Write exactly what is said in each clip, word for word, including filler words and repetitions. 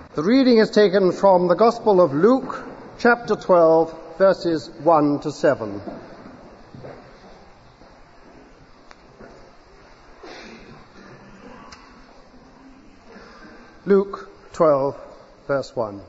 The reading is taken from the Gospel of Luke, chapter twelve, verses one to seven. Luke twelve, verse one.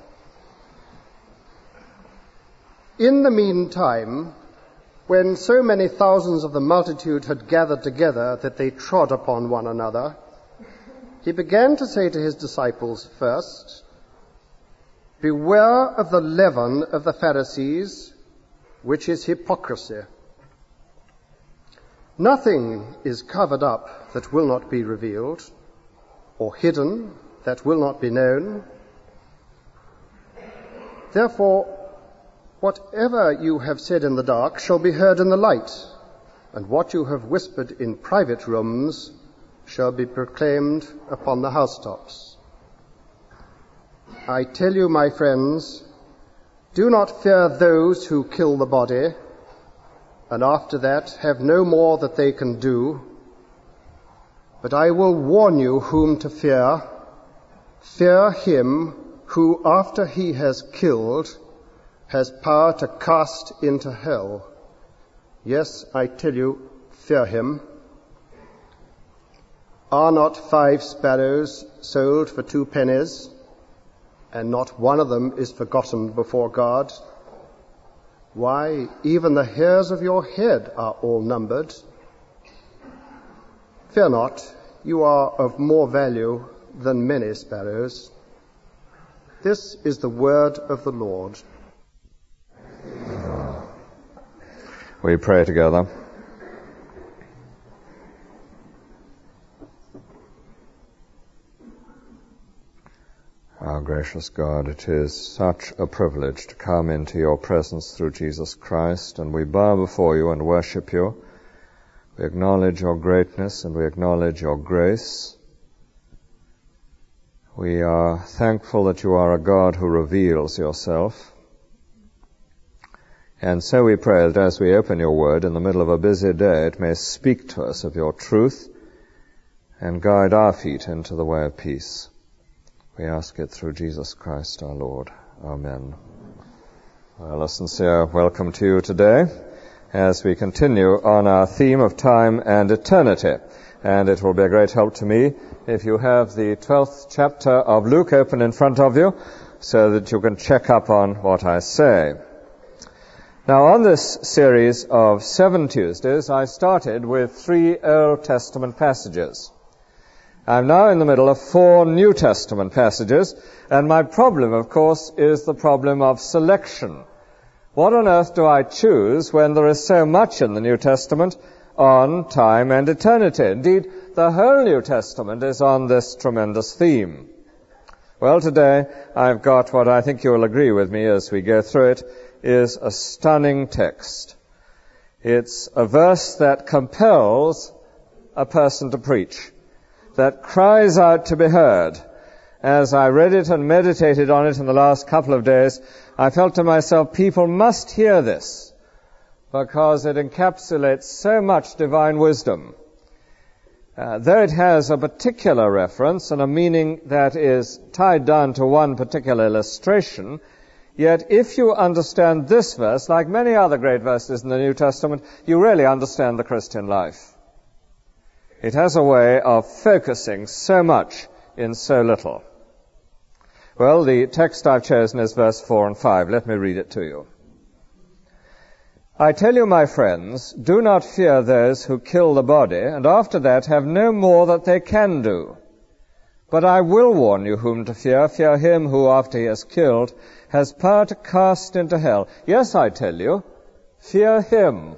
In the meantime, when so many thousands of the multitude had gathered together that they trod upon one another, he began to say to his disciples first, "Beware of the leaven of the Pharisees, which is hypocrisy. Nothing is covered up that will not be revealed, or hidden that will not be known. Therefore, whatever you have said in the dark shall be heard in the light, and what you have whispered in private rooms shall be proclaimed upon the housetops. I tell you, my friends, do not fear those who kill the body, and after that have no more that they can do. But I will warn you whom to fear. Fear him who, after he has killed, has power to cast into hell. Yes, I tell you, fear him. Are not five sparrows sold for two pennies, and not one of them is forgotten before God? Why, even the hairs of your head are all numbered. Fear not, you are of more value than many sparrows." This is the word of the Lord. We pray together. Our gracious God, it is such a privilege to come into your presence through Jesus Christ, and we bow before you and worship you. We acknowledge your greatness and we acknowledge your grace. We are thankful that you are a God who reveals yourself. And so we pray that as we open your word in the middle of a busy day, it may speak to us of your truth and guide our feet into the way of peace. We ask it through Jesus Christ our Lord. Amen. Well, a sincere welcome to you today as we continue on our theme of time and eternity. And it will be a great help to me if you have the twelfth chapter of Luke open in front of you so that you can check up on what I say. Now, on this series of seven Tuesdays, I started with three Old Testament passages. I'm now in the middle of four New Testament passages, and my problem, of course, is the problem of selection. What on earth do I choose when there is so much in the New Testament on time and eternity? Indeed, the whole New Testament is on this tremendous theme. Well, today I've got what I think you'll agree with me as we go through it is a stunning text. It's a verse that compels a person to preach, that cries out to be heard. As I read it and meditated on it in the last couple of days, I felt to myself, people must hear this, because it encapsulates so much divine wisdom. Uh, though it has a particular reference and a meaning that is tied down to one particular illustration, yet if you understand this verse, like many other great verses in the New Testament, you really understand the Christian life. It has a way of focusing so much in so little. Well, the text I've chosen is verse four and five. Let me read it to you. I tell you, my friends, do not fear those who kill the body, and after that have no more that they can do. But I will warn you whom to fear. Fear him who, after he has killed, has power to cast into hell. Yes, I tell you, fear him.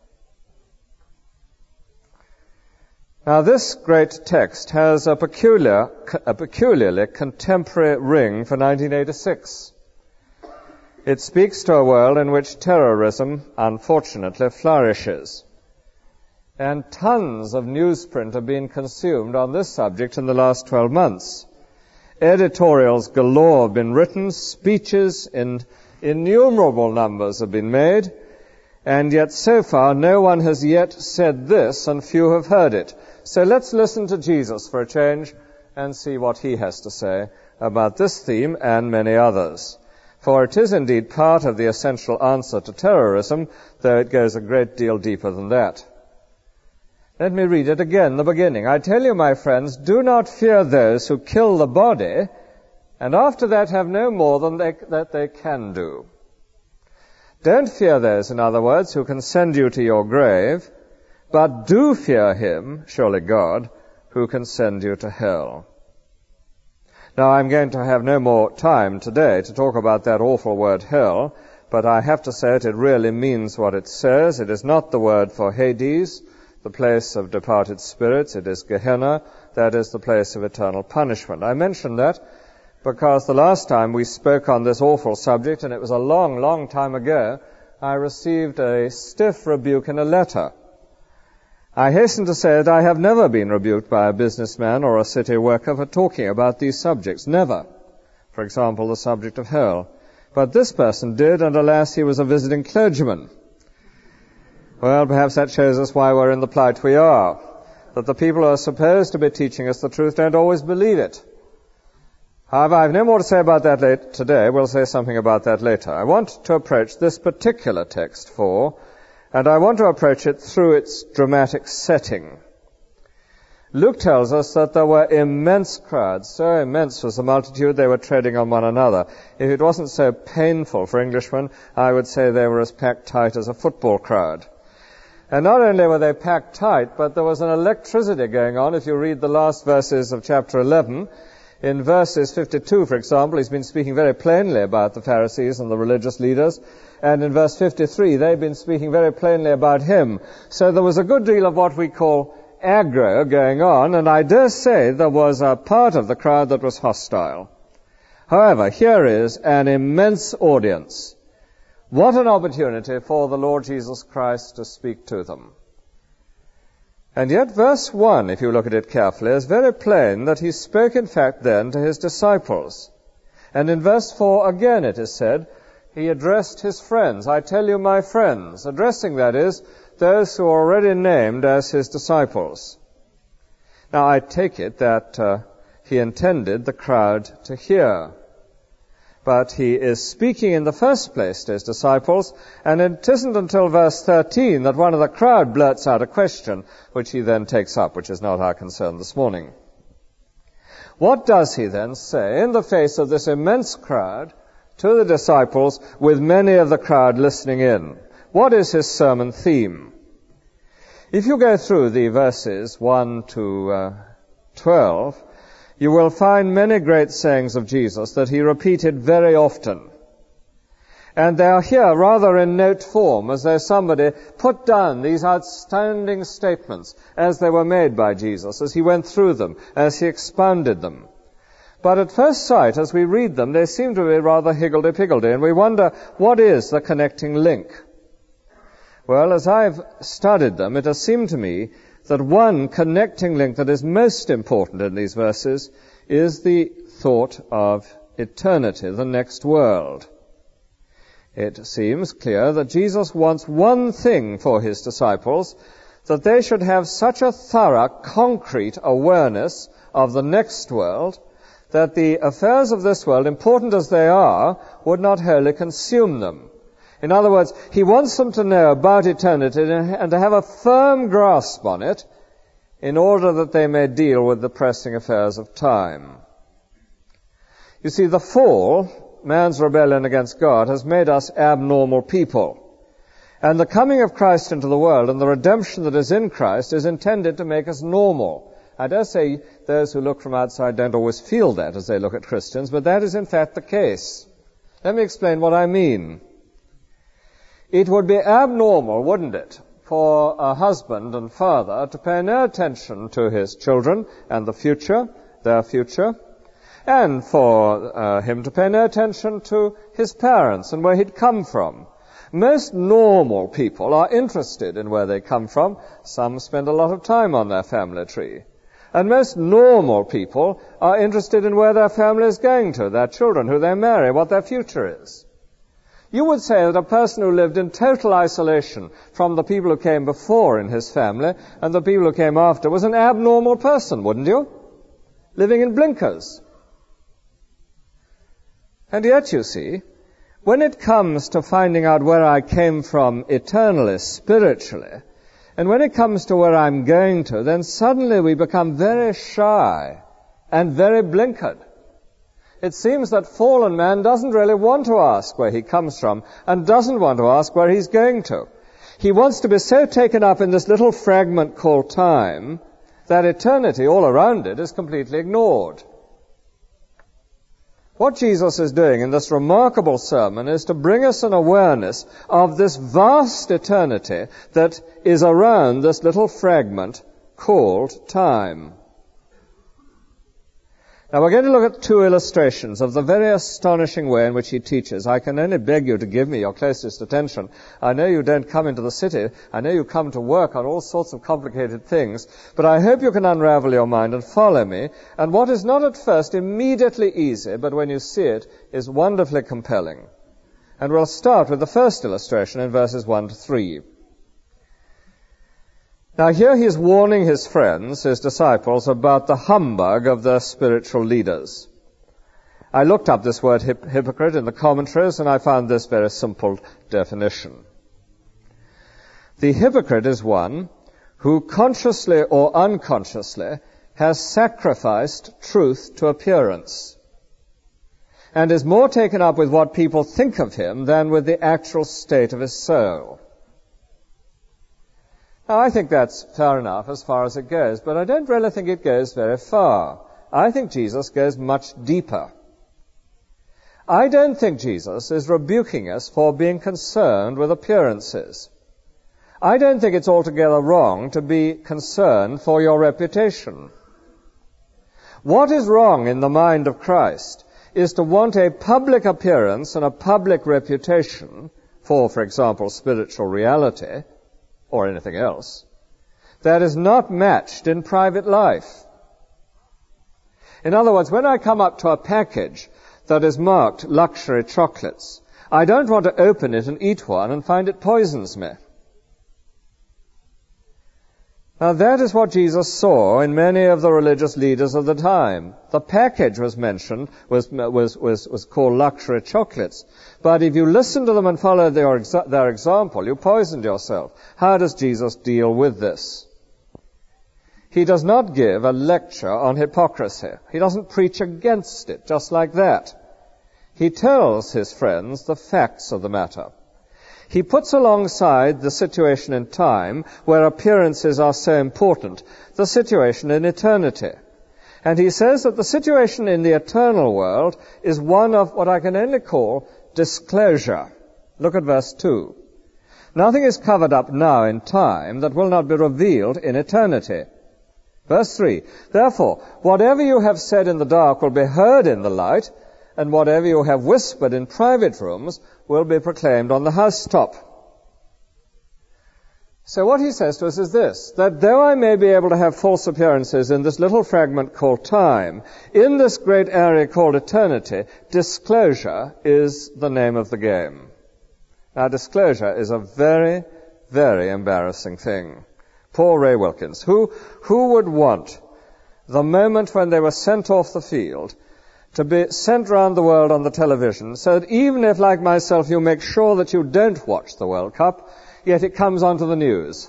Now, this great text has a peculiar, a peculiarly contemporary ring for nineteen eighty-six. It speaks to a world in which terrorism, unfortunately, flourishes. And tons of newsprint have been consumed on this subject in the last twelve months. Editorials galore have been written, speeches in innumerable numbers have been made, and yet so far no one has yet said this, and few have heard it. So let's listen to Jesus for a change and see what he has to say about this theme and many others. For it is indeed part of the essential answer to terrorism, though it goes a great deal deeper than that. Let me read it again, the beginning. I tell you, my friends, do not fear those who kill the body, and after that have no more than they, that they can do. Don't fear those, in other words, who can send you to your grave, but do fear him, surely God, who can send you to hell. Now, I'm going to have no more time today to talk about that awful word hell, but I have to say it, it really means what it says. It is not the word for Hades, the place of departed spirits. It is Gehenna, that is the place of eternal punishment. I mention that because the last time we spoke on this awful subject, and it was a long, long time ago, I received a stiff rebuke in a letter. I hasten to say that I have never been rebuked by a businessman or a city worker for talking about these subjects. Never. For example, the subject of hell. But this person did, and alas, he was a visiting clergyman. Well, perhaps that shows us why we're in the plight we are. That the people who are supposed to be teaching us the truth don't always believe it. However, I have no more to say about that late today. We'll say something about that later. I want to approach this particular text for, and I want to approach it through its dramatic setting. Luke tells us that there were immense crowds. So immense was the multitude, they were treading on one another. If it wasn't so painful for Englishmen, I would say they were as packed tight as a football crowd. And not only were they packed tight, but there was an electricity going on. If you read the last verses of chapter eleven, in verses fifty-two, for example, he's been speaking very plainly about the Pharisees and the religious leaders. And in verse fifty-three, they've been speaking very plainly about him. So there was a good deal of what we call aggro going on, and I dare say there was a part of the crowd that was hostile. However, here is an immense audience. What an opportunity for the Lord Jesus Christ to speak to them. And yet verse one, if you look at it carefully, is very plain that he spoke in fact then to his disciples. And in verse four again it is said, he addressed his friends. I tell you, my friends, addressing, that is, those who are already named as his disciples. Now I take it that uh, he intended the crowd to hear. But he is speaking in the first place to his disciples, and it isn't until verse thirteen that one of the crowd blurts out a question, which he then takes up, which is not our concern this morning. What does he then say in the face of this immense crowd to the disciples, with many of the crowd listening in? What is his sermon theme? If you go through the verses one to uh, twelve, you will find many great sayings of Jesus that he repeated very often. And they are here rather in note form, as though somebody put down these outstanding statements as they were made by Jesus, as he went through them, as he expounded them. But at first sight, as we read them, they seem to be rather higgledy-piggledy, and we wonder, what is the connecting link? Well, as I've studied them, it has seemed to me that one connecting link that is most important in these verses is the thought of eternity, the next world. It seems clear that Jesus wants one thing for his disciples, that they should have such a thorough, concrete awareness of the next world that the affairs of this world, important as they are, would not wholly consume them. In other words, he wants them to know about eternity and to have a firm grasp on it in order that they may deal with the pressing affairs of time. You see, the fall, man's rebellion against God, has made us abnormal people. And the coming of Christ into the world and the redemption that is in Christ is intended to make us normal. I dare say those who look from outside don't always feel that as they look at Christians, but that is in fact the case. Let me explain what I mean. It would be abnormal, wouldn't it, for a husband and father to pay no attention to his children and the future, their future, and for uh, him to pay no attention to his parents and where he'd come from. Most normal people are interested in where they come from. Some spend a lot of time on their family tree. And most normal people are interested in where their family is going to, their children, who they marry, what their future is. You would say that a person who lived in total isolation from the people who came before in his family and the people who came after was an abnormal person, wouldn't you? Living in blinkers. And yet, you see, when it comes to finding out where I came from eternally, spiritually, and when it comes to where I'm going to, then suddenly we become very shy and very blinkered. It seems that fallen man doesn't really want to ask where he comes from and doesn't want to ask where he's going to. He wants to be so taken up in this little fragment called time that eternity all around it is completely ignored. What Jesus is doing in this remarkable sermon is to bring us an awareness of this vast eternity that is around this little fragment called time. Now we're going to look at two illustrations of the very astonishing way in which he teaches. I can only beg you to give me your closest attention. I know you don't come into the city. I know you come to work on all sorts of complicated things. But I hope you can unravel your mind and follow me. And what is not at first immediately easy, but when you see it, is wonderfully compelling. And we'll start with the first illustration in verses one to three. Now here he is warning his friends, his disciples, about the humbug of their spiritual leaders. I looked up this word hip- hypocrite in the commentaries, and I found this very simple definition. The hypocrite is one who consciously or unconsciously has sacrificed truth to appearance and is more taken up with what people think of him than with the actual state of his soul. Now, I think that's fair enough as far as it goes, but I don't really think it goes very far. I think Jesus goes much deeper. I don't think Jesus is rebuking us for being concerned with appearances. I don't think it's altogether wrong to be concerned for your reputation. What is wrong in the mind of Christ is to want a public appearance and a public reputation for, for example, spiritual reality, or anything else, that is not matched in private life. In other words, when I come up to a package that is marked luxury chocolates, I don't want to open it and eat one and find it poisons me. Now that is what Jesus saw in many of the religious leaders of the time. The package was mentioned, was, was, was, was called luxury chocolates. But if you listen to them and follow their, their example, you poisoned yourself. How does Jesus deal with this? He does not give a lecture on hypocrisy. He doesn't preach against it just like that. He tells his friends the facts of the matter. He puts alongside the situation in time, where appearances are so important, the situation in eternity. And he says that the situation in the eternal world is one of what I can only call disclosure. Look at verse two. Nothing is covered up now in time that will not be revealed in eternity. Verse three. Therefore, whatever you have said in the dark will be heard in the light, and whatever you have whispered in private rooms will be proclaimed on the housetop. So what he says to us is this, that though I may be able to have false appearances in this little fragment called time, in this great area called eternity, disclosure is the name of the game. Now, disclosure is a very, very embarrassing thing. Paul Ray Wilkins, who, who would want the moment when they were sent off the field to be sent round the world on the television, so that even if, like myself, you make sure that you don't watch the World Cup, yet it comes onto the news.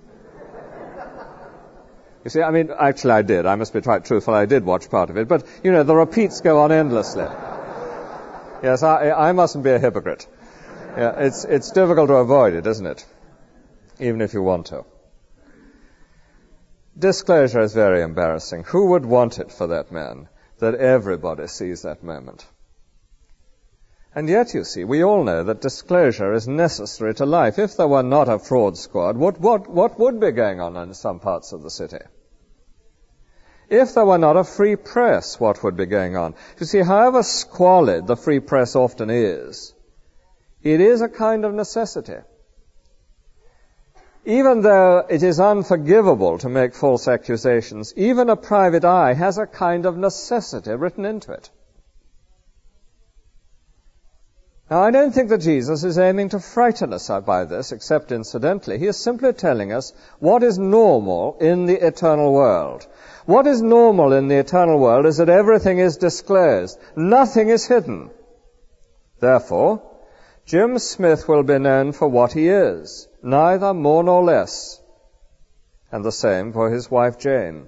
You see, I mean, actually I did. I must be quite truthful. I did watch part of it. But, you know, the repeats go on endlessly. Yes, I, I mustn't be a hypocrite. Yeah, it's, it's difficult to avoid it, isn't it? Even if you want to. Disclosure is very embarrassing. Who would want it for that man? That everybody sees that moment. And yet, you see, we all know that disclosure is necessary to life. If there were not a fraud squad, what, what, what would be going on in some parts of the city? If there were not a free press, what would be going on? You see, however squalid the free press often is, it is a kind of necessity. Even though it is unforgivable to make false accusations, even a private eye has a kind of necessity written into it. Now, I don't think that Jesus is aiming to frighten us by this, except incidentally. He is simply telling us what is normal in the eternal world. What is normal in the eternal world is that everything is disclosed. Nothing is hidden. Therefore, Jim Smith will be known for what he is, neither more nor less. And the same for his wife Jane.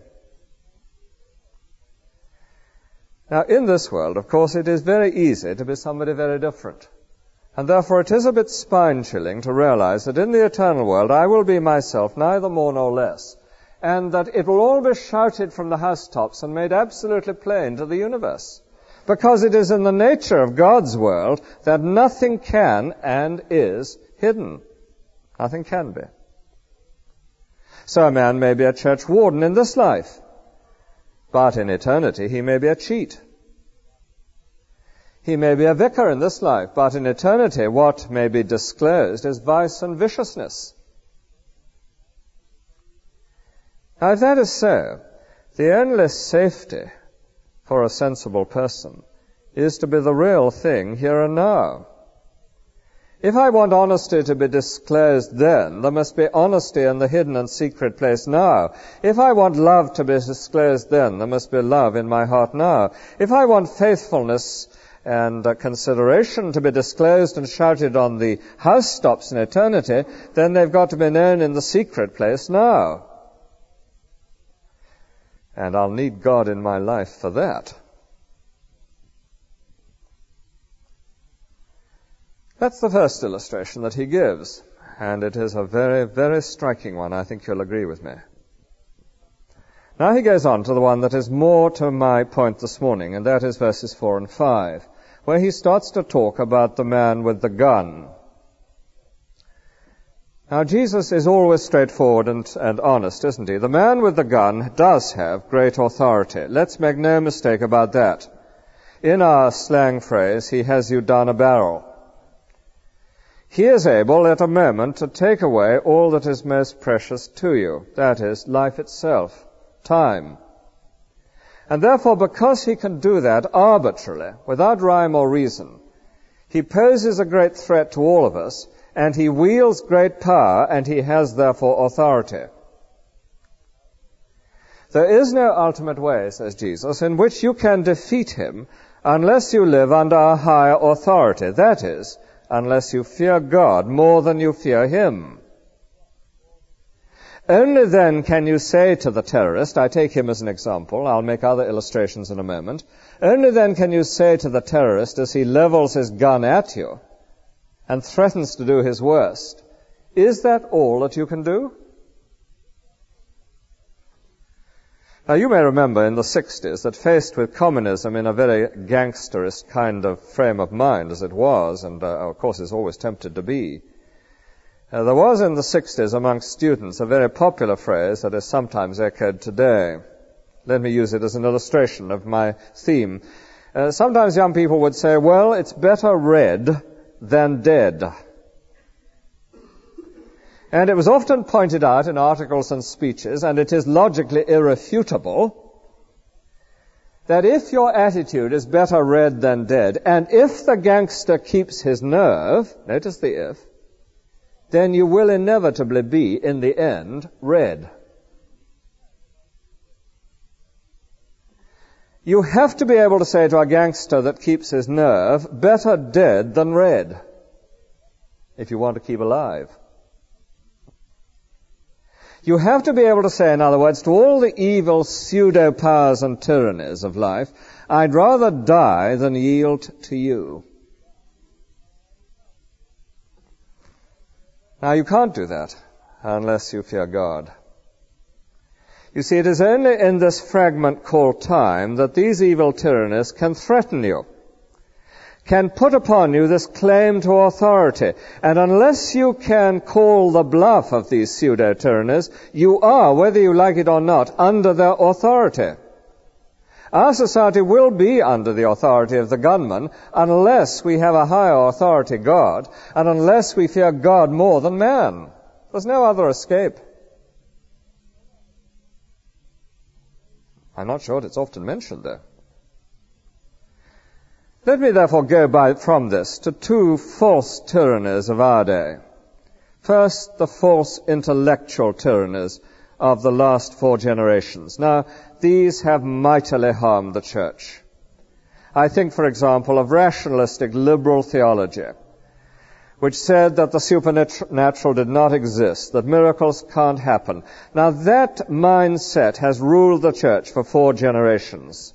Now, in this world, of course, it is very easy to be somebody very different. And therefore it is a bit spine-chilling to realize that in the eternal world I will be myself, neither more nor less, and that it will all be shouted from the housetops and made absolutely plain to the universe. Because it is in the nature of God's world that nothing can and is hidden. Nothing can be. So a man may be a church warden in this life, but in eternity he may be a cheat. He may be a vicar in this life, but in eternity what may be disclosed is vice and viciousness. Now, if that is so, the only safety for a sensible person is to be the real thing here and now. If I want honesty to be disclosed then, there must be honesty in the hidden and secret place now. If I want love to be disclosed then, there must be love in my heart now. If I want faithfulness and uh, consideration to be disclosed and shouted on the housetops in eternity, then they've got to be known in the secret place now. And I'll need God in my life for that. That's the first illustration that he gives, and it is a very, very striking one. I think you'll agree with me. Now he goes on to the one that is more to my point this morning, and that is verses four and five, where he starts to talk about the man with the gun. Now, Jesus is always straightforward and, and honest, isn't he? The man with the gun does have great authority. Let's make no mistake about that. In our slang phrase, he has you down a barrel. He is able at a moment to take away all that is most precious to you. That is, life itself, time. And therefore, because he can do that arbitrarily, without rhyme or reason, he poses a great threat to all of us, and he wields great power, and he has, therefore, authority. There is no ultimate way, says Jesus, in which you can defeat him unless you live under a higher authority. That is, unless you fear God more than you fear him. Only then can you say to the terrorist, I take him as an example, I'll make other illustrations in a moment, only then can you say to the terrorist as he levels his gun at you, and threatens to do his worst, is that all that you can do? Now, you may remember in the sixties that faced with communism in a very gangsterist kind of frame of mind as it was, and uh, of course is always tempted to be, uh, there was in the sixties amongst students a very popular phrase that is sometimes echoed today. Let me use it as an illustration of my theme. Uh, sometimes young people would say, well, it's better red than dead. And it was often pointed out in articles and speeches, and it is logically irrefutable, that if your attitude is better red than dead, and if the gangster keeps his nerve, notice the if, then you will inevitably be, in the end, red. You have to be able to say to a gangster that keeps his nerve, better dead than red, if you want to keep alive. You have to be able to say, in other words, to all the evil pseudo-powers and tyrannies of life, I'd rather die than yield to you. Now, you can't do that unless you fear God. You see, it is only in this fragment called time that these evil tyrannies can threaten you, can put upon you this claim to authority. And unless you can call the bluff of these pseudo-tyrannies, you are, whether you like it or not, under their authority. Our society will be under the authority of the gunman unless we have a higher authority, God, and unless we fear God more than man. There's no other escape. I'm not sure it's often mentioned there. Let me therefore go by from this to two false tyrannies of our day. First, the false intellectual tyrannies of the last four generations. Now, these have mightily harmed the church. I think, for example, of rationalistic liberal theology, which said that the supernatural did not exist, that miracles can't happen. Now, that mindset has ruled the church for four generations.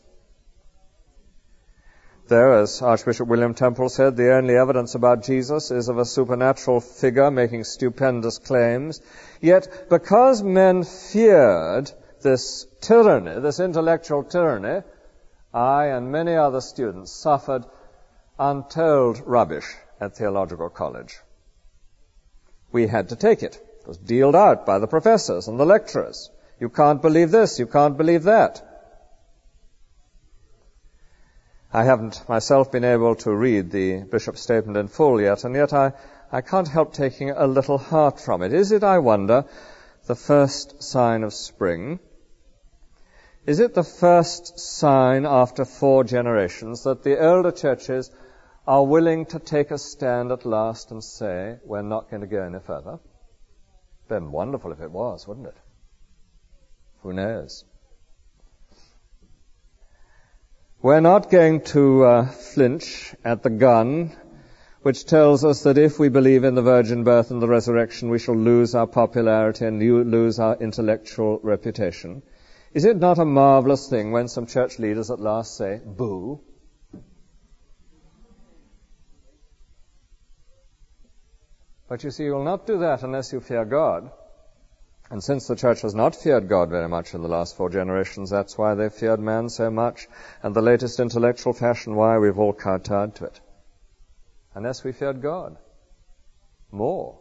There, as Archbishop William Temple said, the only evidence about Jesus is of a supernatural figure making stupendous claims. Yet, because men feared this tyranny, this intellectual tyranny, I and many other students suffered untold rubbish at theological college. We had to take it. It was dealed out by the professors and the lecturers. You can't believe this, you can't believe that. I haven't myself been able to read the bishop's statement in full yet, and yet I, I can't help taking a little heart from it. Is it, I wonder, the first sign of spring? Is it the first sign after four generations that the elder churches are willing to take a stand at last and say, we're not going to go any further? It'd been wonderful if it was, wouldn't it? Who knows? We're not going to uh, flinch at the gun, which tells us that if we believe in the virgin birth and the resurrection, we shall lose our popularity and lose our intellectual reputation. Is it not a marvelous thing when some church leaders at last say, boo? But you see, you will not do that unless you fear God. And since the church has not feared God very much in the last four generations, that's why they feared man so much, and the latest intellectual fashion, why we've all kowtowed to it. Unless we feared God more.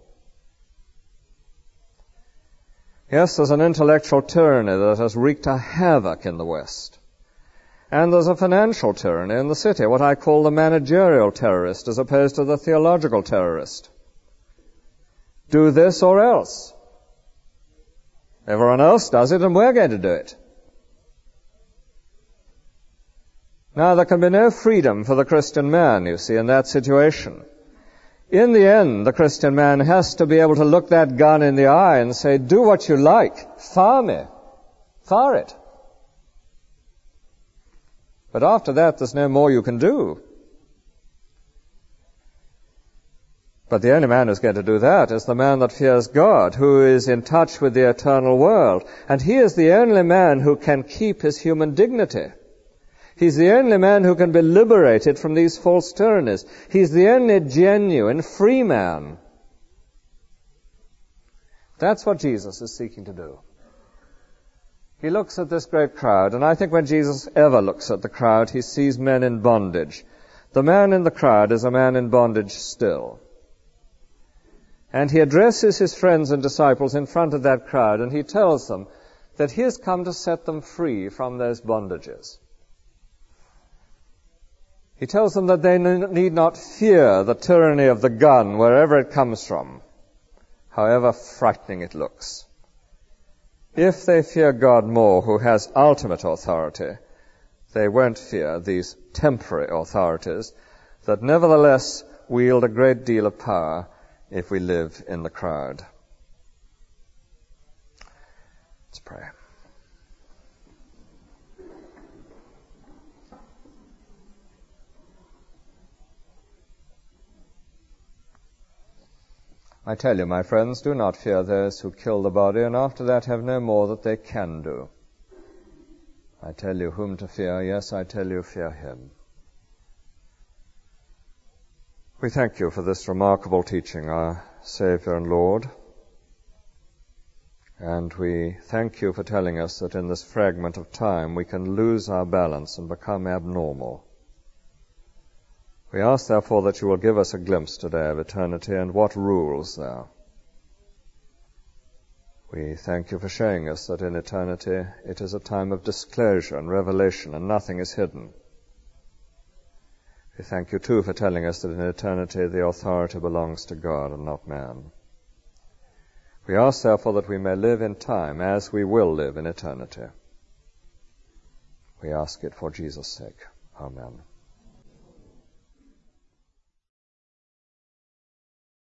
Yes, there's an intellectual tyranny that has wreaked a havoc in the West. And there's a financial tyranny in the city, what I call the managerial terrorist as opposed to the theological terrorist. Do this or else. Everyone else does it, and we're going to do it. Now, there can be no freedom for the Christian man, you see, in that situation. In the end, the Christian man has to be able to look that gun in the eye and say, do what you like. Fire me. Fire it. But after that, there's no more you can do. But the only man who's going to do that is the man that fears God, who is in touch with the eternal world. And he is the only man who can keep his human dignity. He's the only man who can be liberated from these false tyrannies. He's the only genuine free man. That's what Jesus is seeking to do. He looks at this great crowd, and I think when Jesus ever looks at the crowd, he sees men in bondage. The man in the crowd is a man in bondage still. And he addresses his friends and disciples in front of that crowd, and he tells them that he has come to set them free from those bondages. He tells them that they need not fear the tyranny of the gun wherever it comes from, however frightening it looks. If they fear God more, who has ultimate authority, they won't fear these temporary authorities that nevertheless wield a great deal of power if we live in the crowd. Let's pray. I tell you, my friends, do not fear those who kill the body, and after that have no more that they can do. I tell you whom to fear. Yes, I tell you, fear him. We thank you for this remarkable teaching, our Saviour and Lord. And we thank you for telling us that in this fragment of time we can lose our balance and become abnormal. We ask, therefore, that you will give us a glimpse today of eternity and what rules there. We thank you for showing us that in eternity it is a time of disclosure and revelation, and nothing is hidden. We thank you, too, for telling us that in eternity the authority belongs to God and not man. We ask, therefore, that we may live in time as we will live in eternity. We ask it for Jesus' sake. Amen.